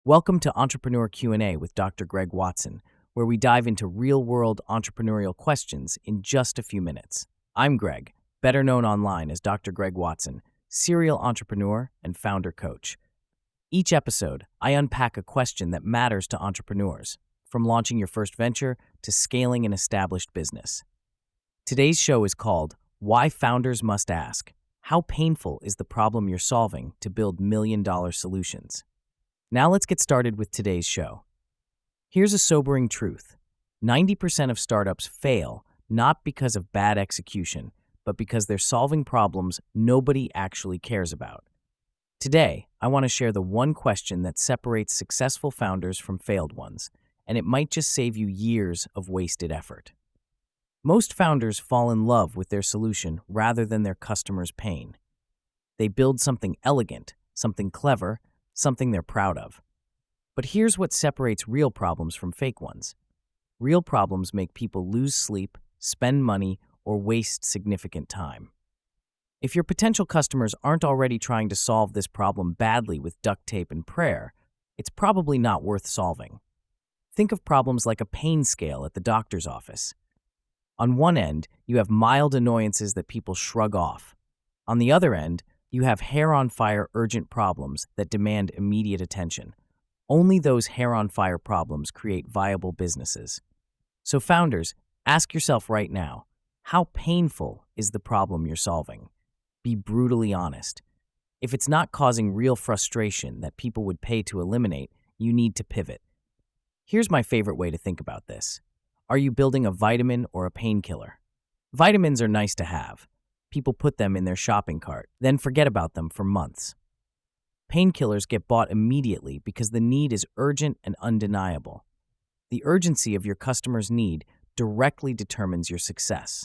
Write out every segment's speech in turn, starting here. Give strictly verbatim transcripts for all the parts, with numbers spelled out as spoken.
Welcome to Entrepreneur Q and A with Doctor Greg Watson, where we dive into real-world entrepreneurial questions in just a few minutes. I'm Greg, better known online as Doctor Greg Watson, serial entrepreneur and founder coach. Each episode, I unpack a question that matters to entrepreneurs, from launching your first venture to scaling an established business. Today's show is called Why Founders Must Ask: How painful is the problem you're solving to build million-dollar solutions? Now let's get started with today's show. Here's a sobering truth. ninety percent of startups fail not because of bad execution, but because they're solving problems nobody actually cares about. Today, I want to share the one question that separates successful founders from failed ones, and it might just save you years of wasted effort. Most founders fall in love with their solution rather than their customers' pain. They build something elegant, something clever, something they're proud of. But here's what separates real problems from fake ones. Real problems make people lose sleep, spend money, or waste significant time. If your potential customers aren't already trying to solve this problem badly with duct tape and prayer, it's probably not worth solving. Think of problems like a pain scale at the doctor's office. On one end, you have mild annoyances that people shrug off. On the other end, you have hair-on-fire urgent problems that demand immediate attention. Only those hair-on-fire problems create viable businesses. So founders, ask yourself right now, how painful is the problem you're solving? Be brutally honest. If it's not causing real frustration that people would pay to eliminate, you need to pivot. Here's my favorite way to think about this. Are you building a vitamin or a painkiller? Vitamins are nice to have. People put them in their shopping cart, then forget about them for months. Painkillers get bought immediately because the need is urgent and undeniable. The urgency of your customer's need directly determines your success.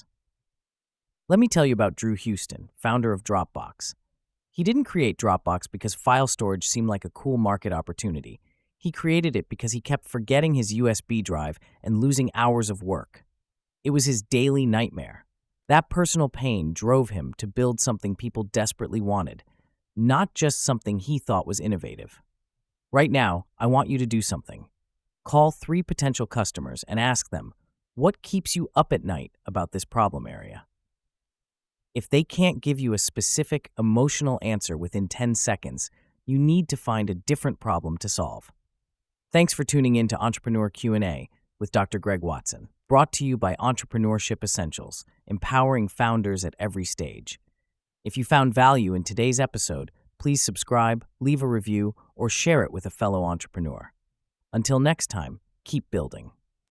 Let me tell you about Drew Houston, founder of Dropbox. He didn't create Dropbox because file storage seemed like a cool market opportunity. He created it because he kept forgetting his U S B drive and losing hours of work. It was his daily nightmare. That personal pain drove him to build something people desperately wanted, not just something he thought was innovative. Right now, I want you to do something. Call three potential customers and ask them, what keeps you up at night about this problem area? If they can't give you a specific, emotional answer within ten seconds, you need to find a different problem to solve. Thanks for tuning in to Entrepreneur Q and A with Doctor Greg Watson, brought to you by Entrepreneurship Essentials, empowering founders at every stage. If you found value in today's episode, please subscribe, leave a review, or share it with a fellow entrepreneur. Until next time, keep building.